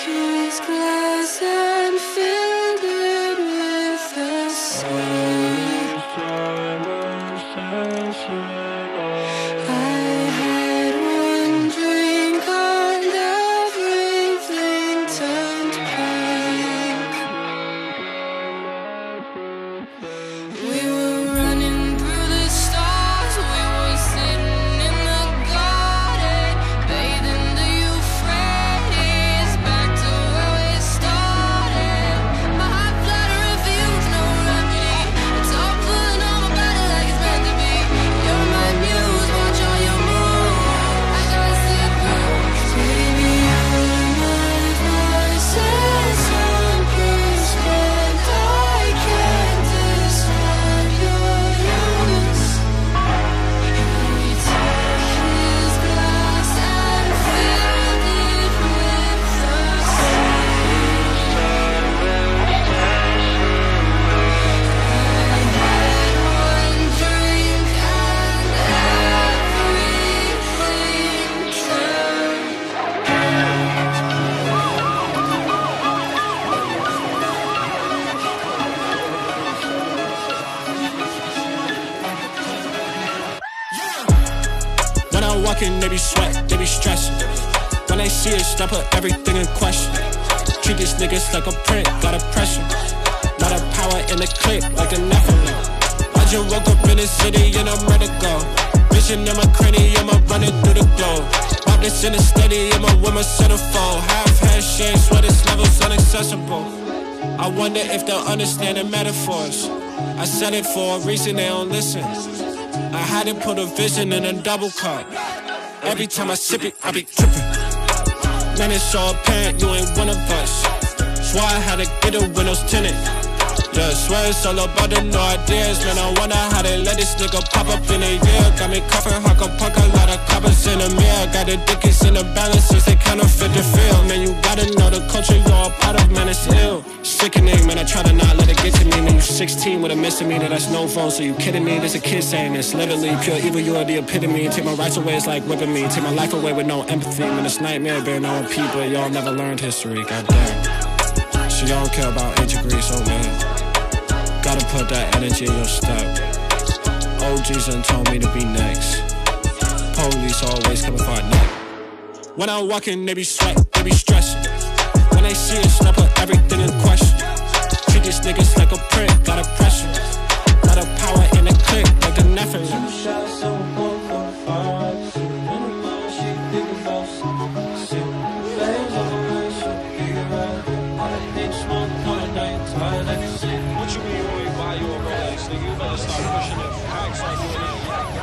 his glass and filled it with the sun. I had one drink and everything turned pink. We were running through the stars, we were sitting in the garden, bathing the Euphrates, back to where we started. My heart fluttering feels no remedy. It's all pulling on my body like it's meant to be. You're my muse, watch all your moves. I gotta see through. Baby, you're my voices unperceived. I can't describe your use. He took his glass and filled it with the sun. I had one drink and everything turned. When I walk in, they be sweat, they be stressing. When they see us, I put everything in question. Treat these niggas like a print, got a pressure. Lot of power in the clip, like a Nephilim. I just woke up in the city and I'm ready to go. Vision in my cranium, I'm running through the globe. Pop this in the stadium, I'm with my centerfold. Half head shade, swear this level's inaccessible. I wonder if they'll understand the metaphors. I said it for a reason, they don't listen. I had to put a vision in a double cup. Every time I sip it, I be tripping. Man, it's so apparent you ain't one of us. Swear I had to get the windows tinted. Yeah, swear it's all about the no ideas. Man, I wonder how they let this nigga pop up in a year. Got me coughing, hawk a punk, a lot of coppers in the mirror. Got the dickies in the balances, they counterfeit the feel. Man, you gotta know the culture you're a part of, man, it's ill. Sickening, man, I try to not let it get to me. Man, you 16 with a misdemeanor, that's no phone, so you kidding me? There's a kid saying this, literally pure evil, you are the epitome. Take my rights away, it's like whipping me. Take my life away with no empathy. Man, it's nightmare bearing on people, y'all never learned history, goddamn. She don't care about integrity, so man, gotta put that energy in your step. OGs done told me to be next. Police always coming for our neck. When I'm walking, they be sweat, they be stressing. When they see us, I put everything in question. Treat these niggas like a print, got a pressure. Lot of power in the clip, like a Nephilim. What you mean when we buy you a Rolex, nigga? You better start pushing the packs like you ain't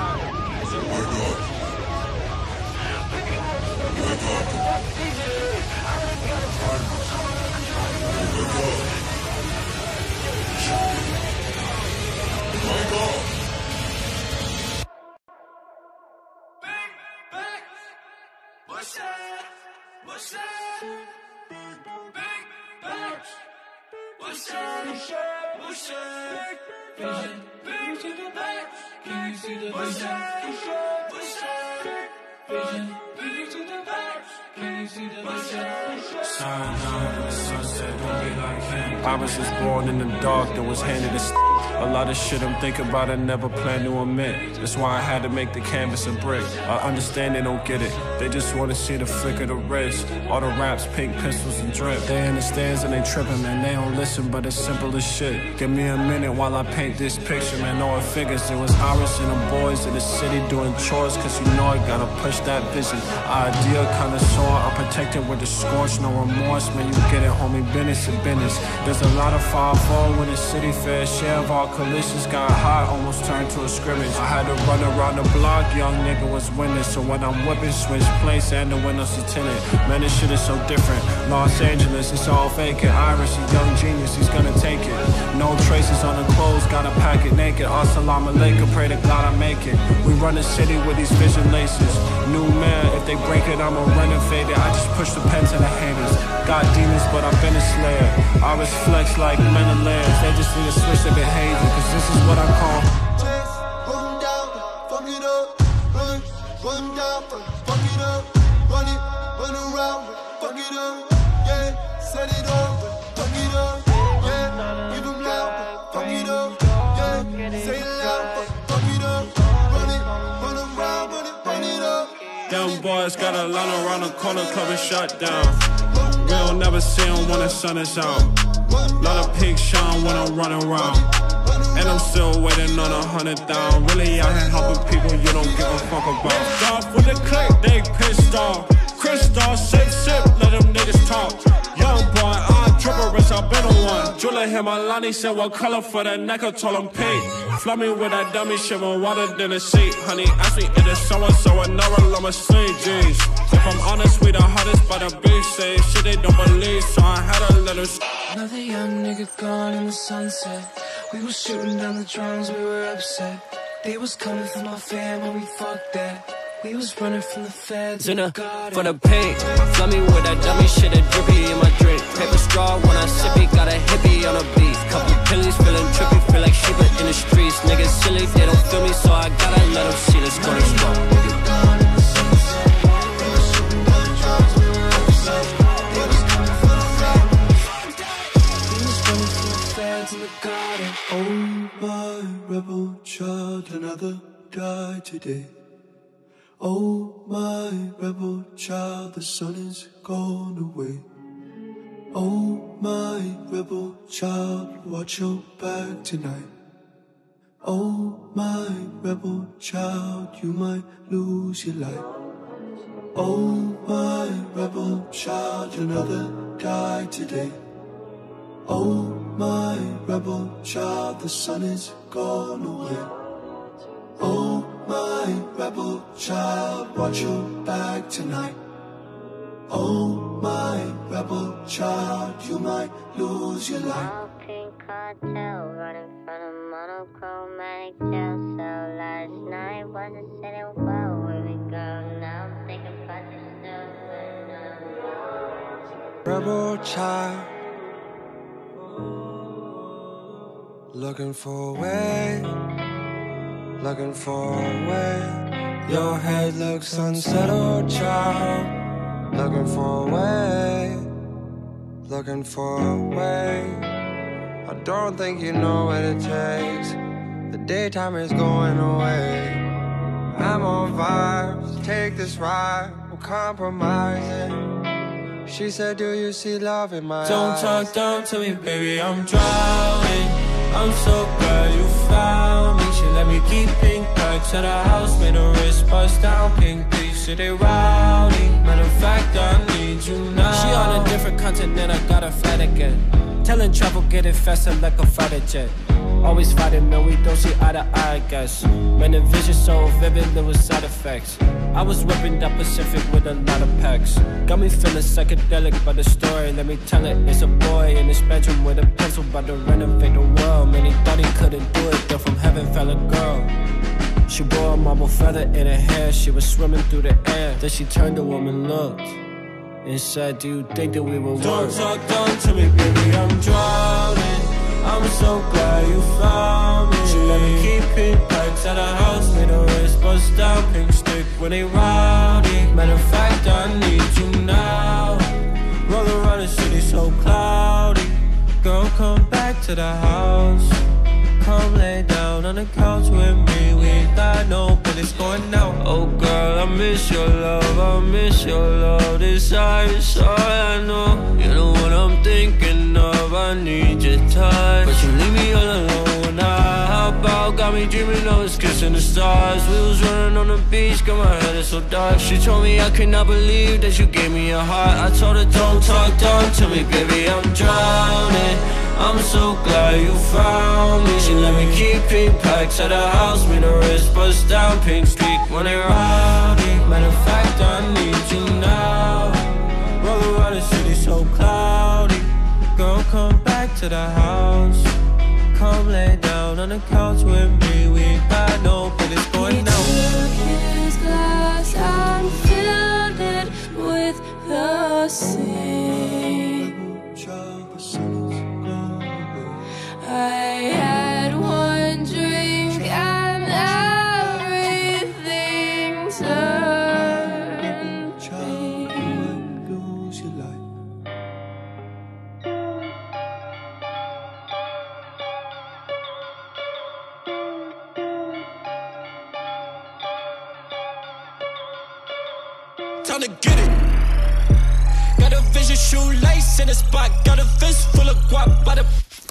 I was just born in the dark that was handed a lot of shit I'm thinking about I never planned to admit. That's why I had to make the canvas a brick. I understand they don't get it. They just wanna see the flick of the wrist. All the raps, pink pistols and drip. They in the stands and they tripping, man. They don't listen, but it's simple as shit. Give me a minute while I paint this picture, man. No, it figures. It was Iris and the boys in the city doing chores, cause you know I gotta push that vision. Idea kinda sore. I'm protected with the scorch, no remorse. Man, you get it, homie. Business to business. There's a lot of 5-4 when the city fair share of our collisions got hot, almost turned to a scrimmage. I had to run around the block, young nigga was winning. So when I'm whipping, switch place and the windows are tinted. Man, this shit is so different. Los Angeles, it's all fake. And Irish, a young genius, he's gonna take it. No traces on the clothes, gotta pack it naked. Assalamu alaikum, pray to God I make it. We run the city with these vision laces. New man, if they break it, I'ma renovate it. I just push the pen to the haters. Got demons, but I've been a slayer. I was flex like Menelaus. They just need to switch their behavior, cause this is what I call. Run down, fuck it up, run down, fuck it up, run it, run around, fuck it up, yeah. Them boys got a line around the corner, club is shut down. We don't never see them when the sun is out. Lot of pink shine when I'm running around. And I'm still waiting on 100 down. Really out here helping people you don't give a fuck about. Pissed off with the click, they pissed off. Crystal, sip, let them niggas talk. Young boy, I'm tripperous, I've been on one. Jula hit my Lonnie, said what color for that neck, I told him pink. Flood me with that dummy shit, more water than a seat. Honey, ask me if it's so-and-so, another llama sling jeans. If I'm honest, we the hottest by the beach. Say shit they don't believe, so I had a little. Another young nigga gone in the sunset. We was shooting down the drums, we were upset. They was coming for my fam when we fucked that. We was running from the feds in the for the paint. Flood me with that dummy shit, a drippy in my drink. Paper straw when I sip it, got a hippie on a beat. Couple pillies feeling trippy, feel like Sheba in the streets. Niggas silly, they don't feel me, so I gotta let them see this corner strong. Oh my rebel child, another died today. Oh my rebel child, the sun is gone away. Oh my rebel child, watch your back tonight. Oh my rebel child, you might lose your life. Oh my rebel child, another died today. Oh my rebel child, the sun is gone away. Oh my rebel child, watch your back tonight. Oh my rebel child, you might lose your life. Pink cartel running from a monochromatic jail cell. Last night wasn't sitting well. Where we go now? I'm thinking about this stuff. Rebel child, looking for a way, looking for a way. Your head looks unsettled, child. Looking for a way, looking for a way. I don't think you know what it takes. The daytime is going away. I'm on vibes, take this ride, we'll compromise it. She said, do you see love in my eyes? Don't talk down to me, baby, I'm drowning. I'm so glad you found me. She let me keep pink bags at her house. Made her wrist bust down, pink piece, so they rowdy. Matter of fact, I need you now. She on a different continent, I got a flight again. Telling travel, get it faster like a fighter jet. Always fighting, man, we don't see eye to eye, I guess. Man, the vision so vivid, there was side effects. I was whipping that Pacific with a lot of packs. Got me feeling psychedelic by the story. Let me tell it, it's a boy in his bedroom with a pencil about to renovate the world. Man, he thought he couldn't do it, then from heaven fell a girl. She wore a marble feather in her hair. She was swimming through the air. Then she turned to him and looked and said, do you think that we were worth? Don't talk down to me, baby, I'm drowning. I'm so glad you found me. She let me keep pink bags at her house. Made her wrist bust down, pink stick when they rowdy. Matter of fact, I need you now. Roll around the city so cloudy. Girl, come back to the house. Come lay down on the couch with me. We ain't got no business going out. Oh girl, I miss your love, I miss your love. This is all I know. You know what I'm thinking of. I need your touch, but you leave me all alone. How about got me dreaming of us kissing the stars? We was running on the beach, got my head is so dark. She told me I could not believe that you gave me your heart. I told her don't talk down to me, baby, I'm drowning. I'm so glad you found me. She let me keep pink packs at her house. Made her wrist bust down, pink streak when they rowdy. Matter of fact, I need you now. Roll around the city so cloudy. Girl, come back to the house. Come lay down on the couch with me. We ain't got no business going out. He took his glass and filled it with the sea. I had one drink and everything turned pink. Lose your life. time to get it. Got a vision, shoelace in the spot. Got a fist full of guap by the.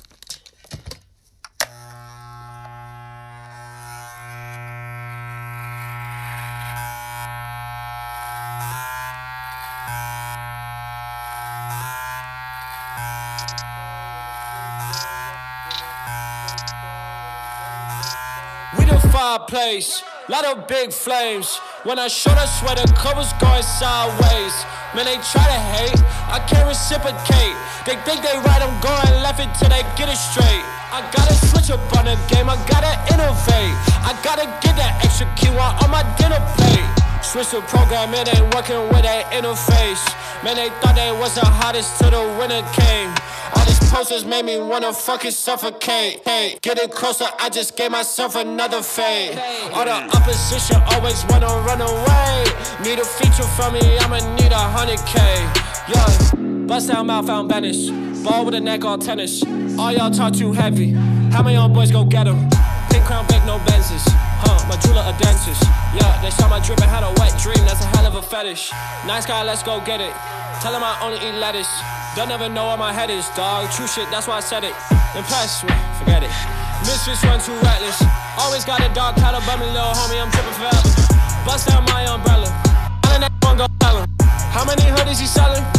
We the fireplace, lot of big flames. When I showed I swear the cup was going sideways. Man, they try to hate, I can't reciprocate. They think they right, I'm going left until they get it straight. I gotta switch up on the game, I gotta innovate. I gotta get that extra quinoa on my dinner plate. Switch the program, it ain't working with that interface. Man, they thought they was the hottest till the winter came. All these posters made me wanna fucking suffocate. Hey, getting closer, I just gave myself another fade. All the opposition always wanna run away. Need a feature from me, I'ma need 100K. Yeah, bust down mouth, found banish. Ball with a neck, all tennis. All y'all talk too heavy. How many young boys go get 'em? Pink crown, big, no Benzes. My jeweler a dentist. Yeah, they saw my drip and had a wet dream. That's a hell of a fetish. Nice guy, let's go get it. Tell him I only eat lettuce. Don't ever know where my head is, dog. True shit, that's why I said it. Impressed me, forget it. Misfits run too reckless. Always got a dog collar, but me little homie, I'm tripping forever. Bust down my umbrella. All in that one go tell him. How many hoodies he selling?